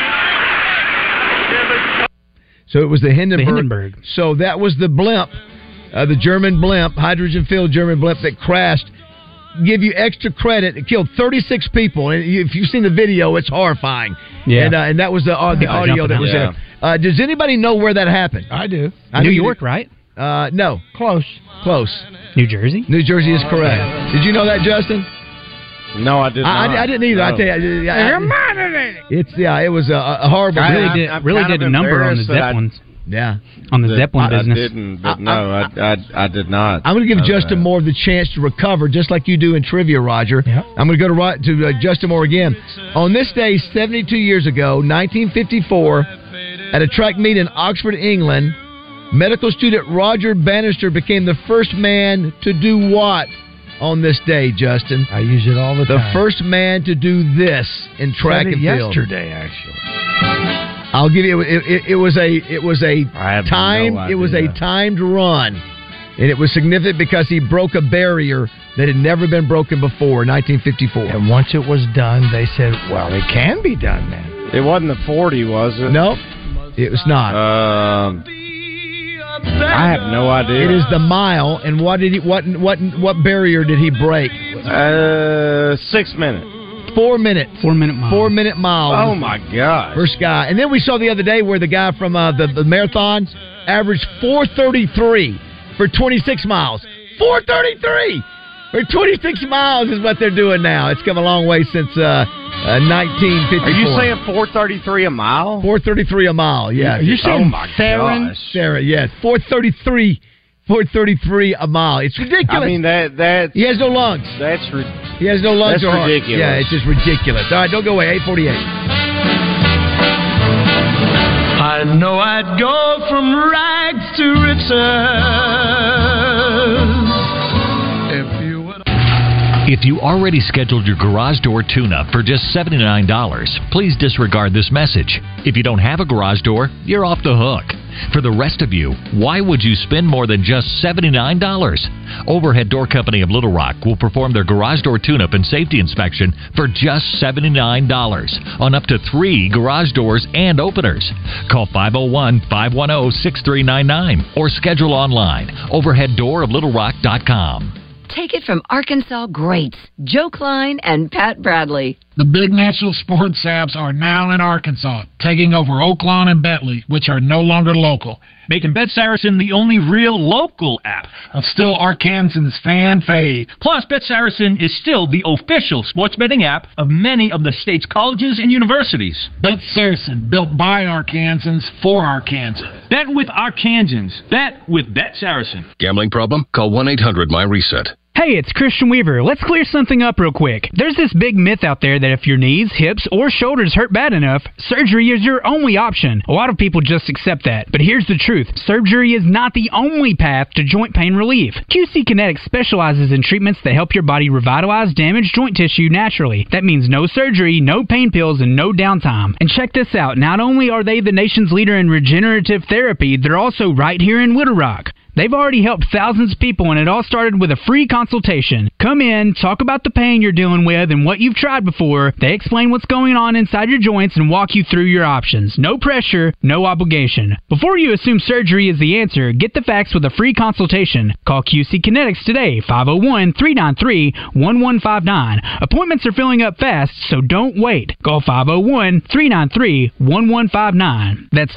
told you. So it was the Hindenburg. So that was the blimp, the German blimp, hydrogen-filled German blimp that crashed. Give you extra credit. It killed 36 people. And if you've seen the video, it's horrifying. Yeah. And that was the audio that was there. Does anybody know where that happened? I do. New York, right? No. Close. New Jersey? New Jersey is correct. Did you know that, Justin? No, I did not. I didn't either. No. I tell you, it was a horrible. Really did a number on the Zeppelins. Yeah, on the Zeppelin business. I didn't, but I did not. I'm going to give Justin Moore the chance to recover, just like you do in trivia, Roger. Yep. I'm going to go to Justin Moore again. On this day, 72 years ago, 1954, at a track meet in Oxford, England, medical student Roger Bannister became the first man to do what on this day, Justin? I use it all the time. The first man to do this in track and field. Yesterday, actually. I'll give you. It was a time. No it was a timed run, and it was significant because he broke a barrier that had never been broken before. 1954. And once it was done, they said, "Well, it can be done then." It wasn't the 40, was it? No, it was not. I have no idea. It is the mile. And what barrier did he break? 6 minutes. 4 minutes. 4 minute mile. 4 minute mile. Oh, my God. First guy. And then we saw the other day where the guy from the marathon averaged 4:33 for 26 miles. 4:33 for 26 miles is what they're doing now. It's come a long way since 1954. Are you saying 4:33 a mile? 4:33 a mile, yeah. Are you saying Theron? Sarah, yes. 4:33 a mile. It's ridiculous. I mean, that he has no lungs. He has no lungs or heart. Ridiculous. Yeah, it's just ridiculous. All right, don't go away. 8:48. I know I'd go from rags to riches. If you already scheduled your garage door tune-up for just $79, please disregard this message. If you don't have a garage door, you're off the hook. For the rest of you, why would you spend more than just $79? Overhead Door Company of Little Rock will perform their garage door tune-up and safety inspection for just $79 on up to 3 garage doors and openers. Call 501-510-6399 or schedule online, overheaddooroflittlerock.com. Take it from Arkansas greats, Joe Klein and Pat Bradley. The big national sports apps are now in Arkansas, taking over Oaklawn and Bentley, which are no longer local. Making Bet Saracen the only real local app. Still Arkansans' fan fave. Plus, Bet Saracen is still the official sports betting app of many of the state's colleges and universities. Bet Saracen, built by Arkansans for Arkansas. Bet with Arkansans. Bet with Bet Saracen. Gambling problem? Call 1-800-MY-RESET. Hey, it's Christian Weaver. Let's clear something up real quick. There's this big myth out there that if your knees, hips, or shoulders hurt bad enough, surgery is your only option. A lot of people just accept that. But here's the truth. Surgery is not the only path to joint pain relief. QC Kinetics specializes in treatments that help your body revitalize damaged joint tissue naturally. That means no surgery, no pain pills, and no downtime. And check this out. Not only are they the nation's leader in regenerative therapy, they're also right here in Little Rock. They've already helped thousands of people, and it all started with a free consultation. Come in, talk about the pain you're dealing with and what you've tried before. They explain what's going on inside your joints and walk you through your options. No pressure, no obligation. Before you assume surgery is the answer, get the facts with a free consultation. Call QC Kinetics today, 501-393-1159. Appointments are filling up fast, so don't wait. Call 501-393-1159. That's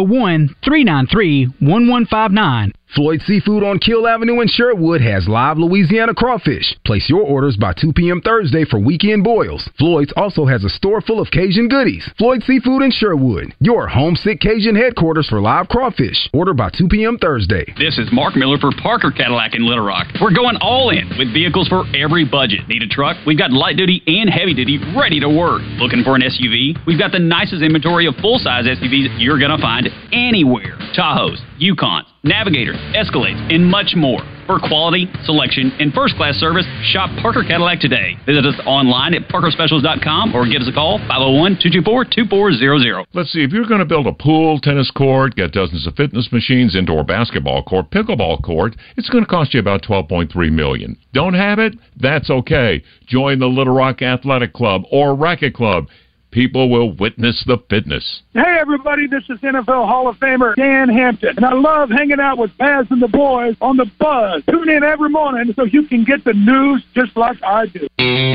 501-393-1159. Floyd Seafood on Kill Avenue in Sherwood has live Louisiana crawfish. Place your orders by 2 p.m. Thursday for weekend boils. Floyd's also has a store full of Cajun goodies. Floyd Seafood in Sherwood, your homesick Cajun headquarters for live crawfish. Order by 2 p.m. Thursday. This is Mark Miller for Parker Cadillac in Little Rock. We're going all in with vehicles for every budget. Need a truck? We've got light duty and heavy duty ready to work. Looking for an SUV? We've got the nicest inventory of full-size SUVs you're going to find anywhere. Tahoes, Yukons, Navigators, Escalades, and much more. For quality, selection, and first-class service, shop Parker Cadillac today. Visit us online at parkerspecials.com or give us a call, 501-224-2400. Let's see, if you're going to build a pool, tennis court, get dozens of fitness machines, indoor basketball court, pickleball court, it's going to cost you about $12.3 million. Don't have it? That's okay. Join the Little Rock Athletic Club or Racket Club. People will witness the fitness. Hey, everybody, this is NFL Hall of Famer Dan Hampton, and I love hanging out with Baz and the boys on The Buzz. Tune in every morning so you can get the news just like I do.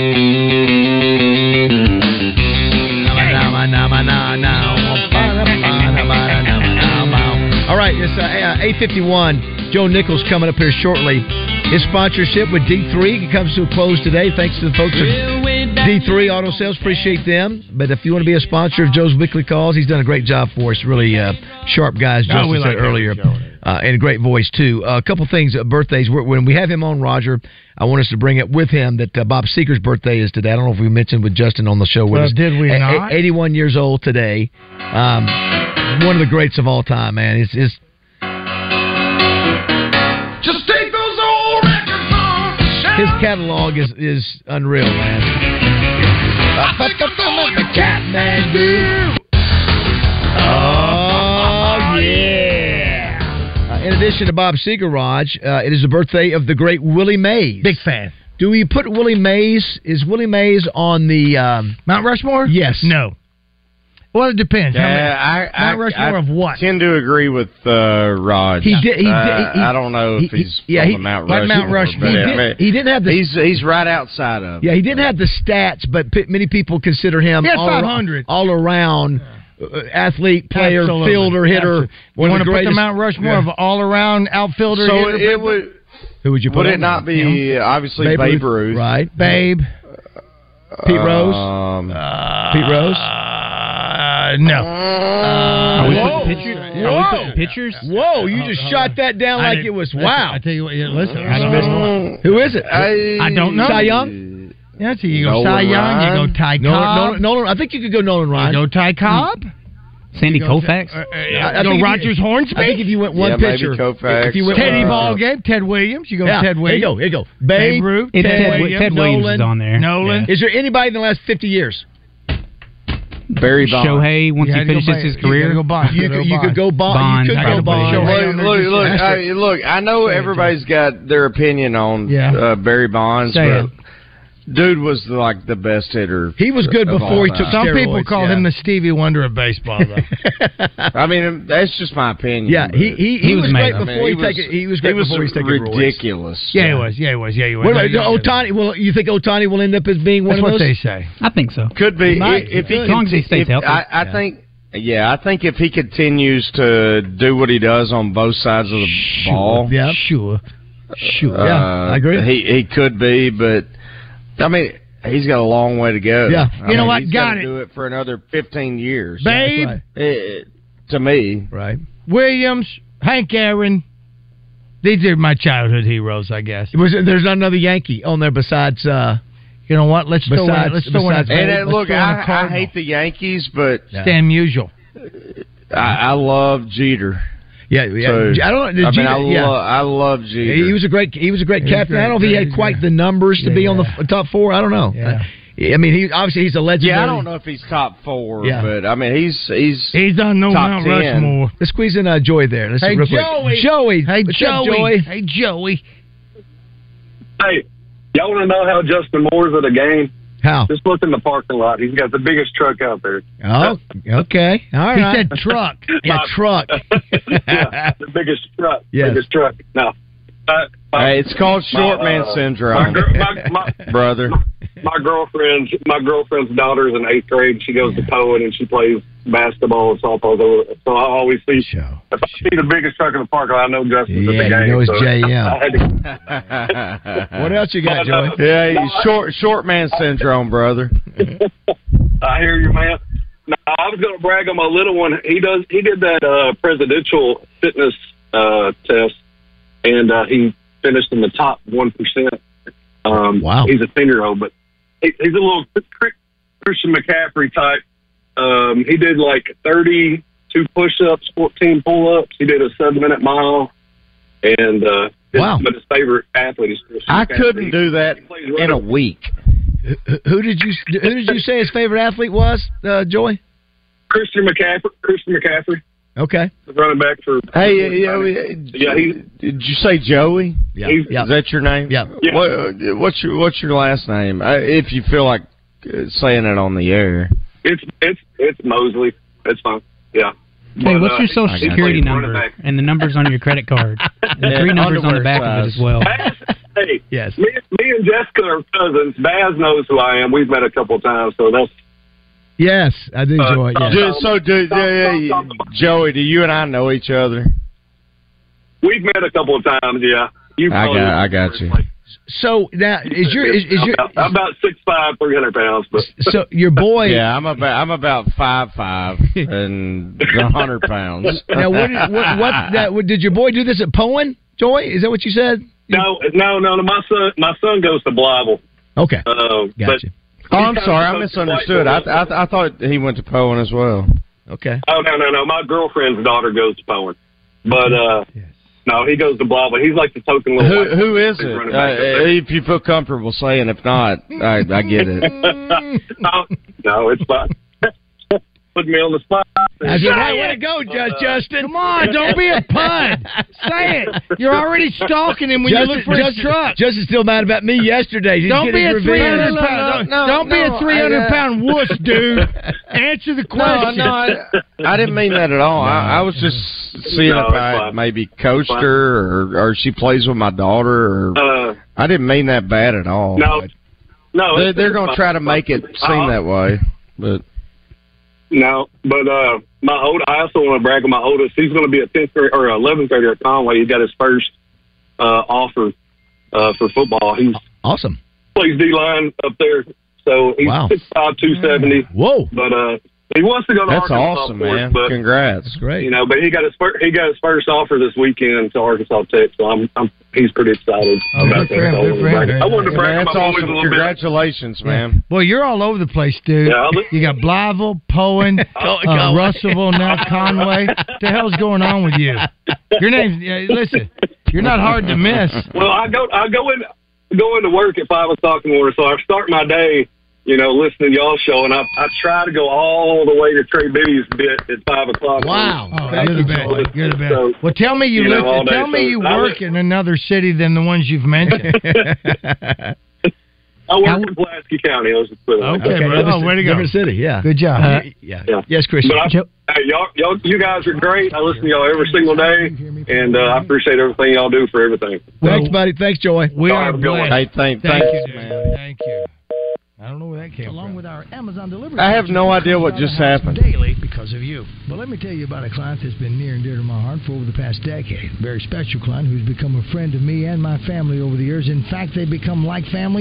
All right, it's 8:51. Joe Nichols coming up here shortly. His sponsorship with D3 comes to a close today. Thanks to the folks at D3 Auto Sales. Appreciate them. But if you want to be a sponsor of Joe's Weekly Calls, he's done a great job for us. Really sharp guys, Justin said earlier. And a great voice, too. A couple things, birthdays. When we have him on, Roger, I want us to bring up with him that Bob Seeger's birthday is today. I don't know if we mentioned with Justin on the show with us. Did we not? 81 years old today. One of the greats of all time, man. It's just take those old records on the shelf. His catalog is unreal, man. I think I'm going to Kathmandu. Oh, yeah. In addition to Bob Seger, Raj, it is the birthday of the great Willie Mays. Big fan. Do we put Willie Mays? Is Willie Mays on the Mount Rushmore? Yes. No. Well, it depends. Mount Rushmore of what? I tend to agree with Rod. I don't know if he's on the Mount Rushmore. Mount Rushmore. He didn't have the. He's right outside of. Yeah, he didn't have the stats, but many people consider him all around athlete, player, Absolutely. fielder, hitter. You want to put the Mount Rushmore of all around outfielder? So hitter, it would. Who would you put? Would it not be obviously Babe Ruth? Right, Babe. Pete Rose. Pete Rose. No. Are we putting pitchers? Are we putting pitchers? Whoa! You just shot that down like it was wow. I tell you what. Listen. Who is it? I don't know. Cy Young. Yeah, so you go Cy Young. You go Ty Cobb. Nolan. I think you could go Nolan Ryan. You go Ty Cobb. Sandy Koufax. I go Rogers Hornsby. I think if you went one pitcher, if you went Teddy Ballgame, Ted Williams. You go Ted Williams. Here you go. Babe Ruth. Ted Williams is on there. Nolan. Is there anybody in the last 50 years? Barry Bonds. Shohei, once he finishes his career. You could go Bonds. You could go Bonds. Look, I know everybody's got their opinion on Barry Bonds, but dude was like the best hitter. He was good before he took steroids. Some people call him the Stevie Wonder of baseball, though. I mean, that's just my opinion. Yeah, he was great before he was great before he took ridiculous. Yeah, he was. What about Ohtani? Well, you think Ohtani will end up as being one of those? That's what they say. I think so. Could be if he, as long as he stays healthy. I think. Yeah, I think if he continues to do what he does on both sides of the ball, sure. I agree. He could be, but. I mean, he's got a long way to go. Yeah. You know what? He's got to do it for another 15 years. Babe. To me. Right. Williams, Hank Aaron. These are my childhood heroes, I guess. There's not another Yankee on there besides... you know what? Let's throw in look, I hate the Yankees, but... Stan Musial. I love Jeter. Yeah. So, I don't know. I love Jeter. He was a great captain. I don't know if he had quite the numbers to be on the top four. I don't know. Yeah. I mean, he's a legendary. Yeah, I don't know if he's top 4, Yeah. but I mean, he's done no top Mount 10. Rushmore. Let's squeeze in Joey there. Let's Hey, real quick. Joey. Hey, What's Joey. up, Joey? Hey, Joey. Hey, y'all want to know how Justin Moore's at a game? How? Just look in the parking lot. He's got the biggest truck out there. Oh, okay. All right. He said truck. Yeah, truck. Yeah, the biggest truck. Yes. Biggest truck. No. Hey, it's called short man syndrome, brother. My girlfriend's daughter's in 8th grade. She goes to Poen and she plays basketball and softball. So I always see if I see the biggest truck in the park, I know Justin's at the game. You know it's so JM. What else you got, Joey? Yeah, short man syndrome, brother. I hear you, man. No, I was going to brag on my little one. He did that presidential fitness test, and he finished in the top 1%. Wow. He's a 10-year-old, but he's a little Christian McCaffrey type. He did like 32 push-ups, 14 pull-ups. He did a 7-minute mile, and wow. But his favorite athlete is Christian I McCaffrey. couldn't do that in a week. Who did you say his favorite athlete was, Joey? Christian McCaffrey. Okay. The running back for. Hey, did you say Joey? Yeah. Is that your name? Yeah. Yeah. What's your last name? If you feel like saying it on the air. It's Mosley. It's fine. Yeah. Hey, But, what's your social security number and the numbers on your credit card? The 3 numbers on the back of it as well. Hey, yes. Me and Jessica are cousins. Baz knows who I am. We've met a couple of times, so that's. Yes, I do enjoy it. Yes. Joey, do you and I know each other? We've met a couple of times. Yeah. I got you. So now is your I'm about 6'5", 300 pounds, but so your boy? Yeah, I'm about 5'5" and 100 pounds. Now what did your boy do this at Poen? Joy, is that what you said? No. My son goes to Blyville. Okay, gotcha. Oh, I'm sorry, I misunderstood. I thought he went to Poen as well. Okay. Oh no. My girlfriend's daughter goes to Poen, but no, he goes to Blyville. He's like the token little. Who is it? If you feel comfortable saying, if not, I get it. No, it's fine. Put me on the spot. That's the right way to go, Justin. Come on, don't be a pud. Say it. You're already stalking him when you look for his truck. Justin's still mad about me yesterday. Don't be a 300-pound. Don't be a 300-pound wuss, dude. Answer the question. No, I didn't mean that at all. I was just seeing if I maybe coached her or she plays with my daughter. Or I didn't mean that bad at all. No. They're going to try to make it seem that way, but. No, but I also want to brag on my oldest. He's going to be a 10th grade or 11th grader at Conway. He got his first offer for football. He's awesome. Plays D-line up there, so he's 6'5", 270. Whoa! But he wants to go to That's Arkansas. Awesome, man. But, congrats. That's great. You know, but he got his first offer this weekend to Arkansas Tech, so he's pretty excited about that. Good for him. I wanted to brag on my boys a little bit. Congratulations, man. Boy, you're all over the place, dude. Yeah, you got Blyville, Poen, Russellville, now Conway. What the hell's going on with you? Your name's listen. You're not hard to miss. Well, I go into work at 5 o'clock in the morning, so I start my day, listening to y'all's show, and I try to go all the way to Trey Biddy's bit at 5 o'clock. Wow, you're the best. You're the best. So, well, tell me you work in another city than the ones you've mentioned. I work in Pulaski County. Okay, bro. Way to go. Different city, yeah. Good job. Yeah. Yes, Christian. But you guys are great. I listen to y'all every single day, and I appreciate everything y'all do for everything. Thanks, buddy. Thanks, Joy. We are blessed. Hey, thank you, man. Thank you. I don't know where that came from. With our Amazon delivery. I have no idea what just happened. Daily because of you. But let me tell you about a client that's been near and dear to my heart for over the past decade. A very special client who's become a friend to me and my family over the years. In fact, they've become like family.